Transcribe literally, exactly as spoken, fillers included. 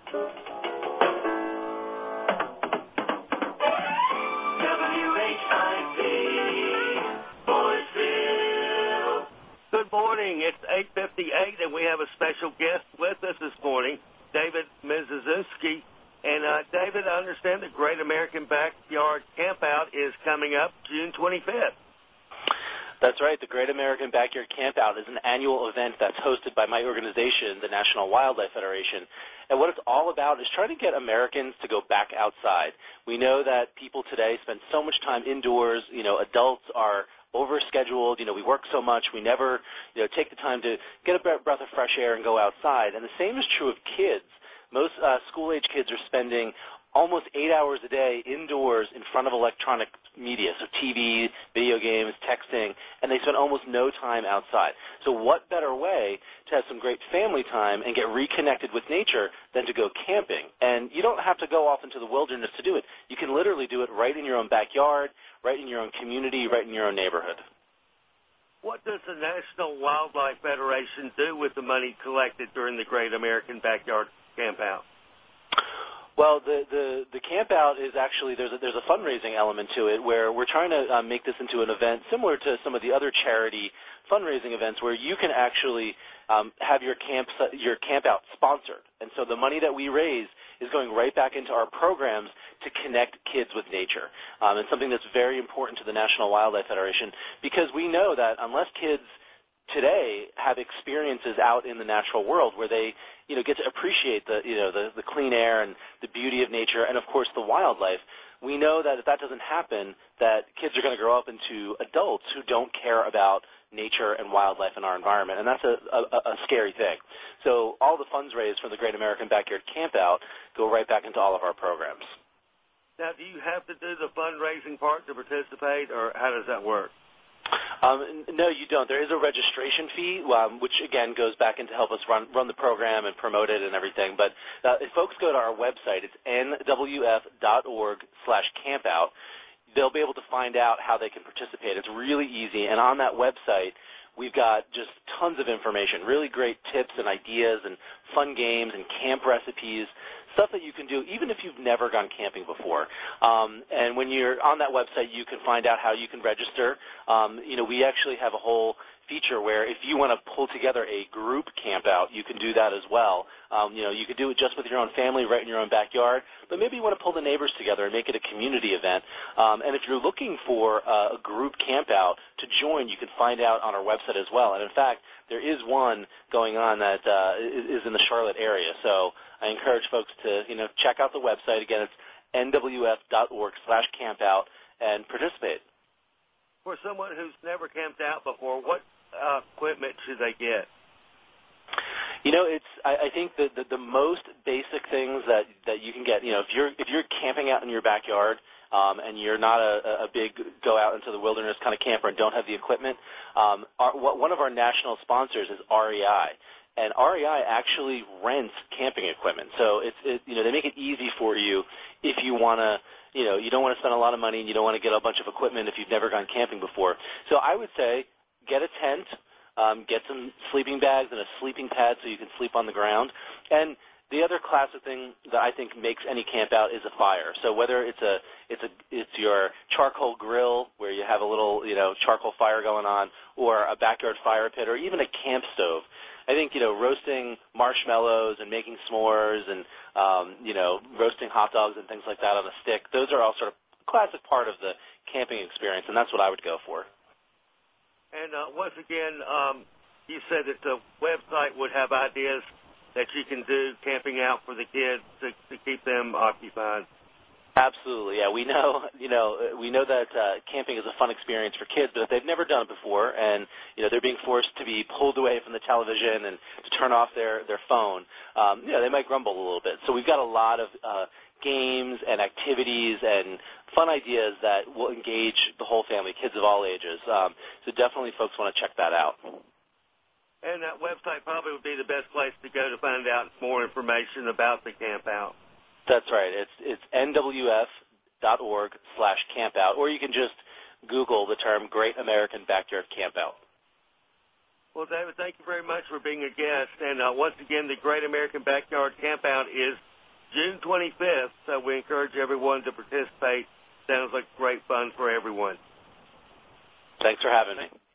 Good morning. It's eight fifty-eight, and we have a special guest with us this morning, David Mizuzewski. And, uh, David, I understand the Great American Backyard Campout is coming up June twenty-fifth. That's right. The Great American Backyard Campout is an annual event that's hosted by my organization, the National Wildlife Federation. And what it's all about is trying to get Americans to go back outside. We know that people today spend so much time indoors. You know, adults are overscheduled. You know, we work so much. We never, you know, take the time to get a breath of fresh air and go outside. And the same is true of kids. Most uh, school-age kids are spending almost eight hours a day indoors in front of electronic media, so T V, video games, texting, and they spend almost no time outside. So what better way to have some great family time and get reconnected with nature than to go camping? And you don't have to go off into the wilderness to do it. You can literally do it right in your own backyard, right in your own community, right in your own neighborhood. What does the National Wildlife Federation do with the money collected during the Great American Backyard Campout? Well, the, the, the campout is actually, there's a, there's a fundraising element to it where we're trying to uh, make this into an event similar to some of the other charity fundraising events where you can actually um, have your camp your campout sponsored. And so the money that we raise is going right back into our programs to connect kids with nature. Um, it's something that's very important to the National Wildlife Federation because we know that unless kids today have experiences out in the natural world where they, you know, get to appreciate the, you know, the, the clean air and the beauty of nature and, of course, the wildlife, we know that if that doesn't happen, that kids are going to grow up into adults who don't care about nature and wildlife in our environment, and that's a, a, a scary thing. So all the funds raised from the Great American Backyard Campout go right back into all of our programs. Now, do you have to do the fundraising part to participate, or how does that work? Um, no, you don't. There is a registration fee, um, which, again, goes back in to help us run, run the program and promote it and everything. But uh, if folks go to our website, it's n w f dot org slash campout, they'll be able to find out how they can participate. It's really easy. And on that website, we've got just tons of information, really great tips and ideas and fun games and camp recipes, stuff that you can do even if you've never gone camping before. Um, and when you're on that website, you can find out how you can register. Um, you know, we actually have a whole feature where if you want to pull together a group camp out, you can do that as well. Um, you know, you could do it just with your own family right in your own backyard, but maybe you want to pull the neighbors together and make it a community event. Um, and if you're looking for uh, a group camp out to join, you can find out on our website as well. And in fact, there is one going on that uh, is in the Charlotte area. So I encourage folks to, you know, check out the website. Again, it's n w f dot org slash campout and participate. For someone who's never camped out before, what uh, equipment should they get? You know, it's. I, I think that the, the most basic things that, that you can get. You know, if you're if you're camping out in your backyard um, and you're not a, a big go out into the wilderness kind of camper and don't have the equipment, um, our, what, one of our national sponsors is R E I. And R E I actually rents camping equipment. So it's, it, you know, they make it easy for you if you want to, you know, you don't want to spend a lot of money and you don't want to get a bunch of equipment if you've never gone camping before. So I would say get a tent, um, get some sleeping bags and a sleeping pad so you can sleep on the ground. And the other classic thing that I think makes any camp out is a fire. So whether it's a it's a it's your charcoal grill where you have a little, you know, charcoal fire going on, or a backyard fire pit, or even a camp stove. I think, you know, roasting marshmallows and making s'mores and, um, you know, roasting hot dogs and things like that on a stick, those are all sort of classic part of the camping experience, and that's what I would go for. And uh, once again, um, you said that the website would have ideas that you can do camping out for the kids to, to keep them occupied. Absolutely, yeah. We know, you know, we know that uh, camping is a fun experience for kids, but if they've never done it before, and you know they're being forced to be pulled away from the television and to turn off their their phone, um, you know, they might grumble a little bit. So we've got a lot of uh, games and activities and fun ideas that will engage the whole family, kids of all ages. Um, so definitely, folks want to check that out. And that website probably would be the best place to go to find out more information about the camp out. That's right. It's it's n w f dot org slash campout, or you can just Google the term Great American Backyard Campout. Well, David, thank you very much for being a guest. And uh, once again, the Great American Backyard Campout is June twenty-fifth, so we encourage everyone to participate. Sounds like great fun for everyone. Thanks for having me.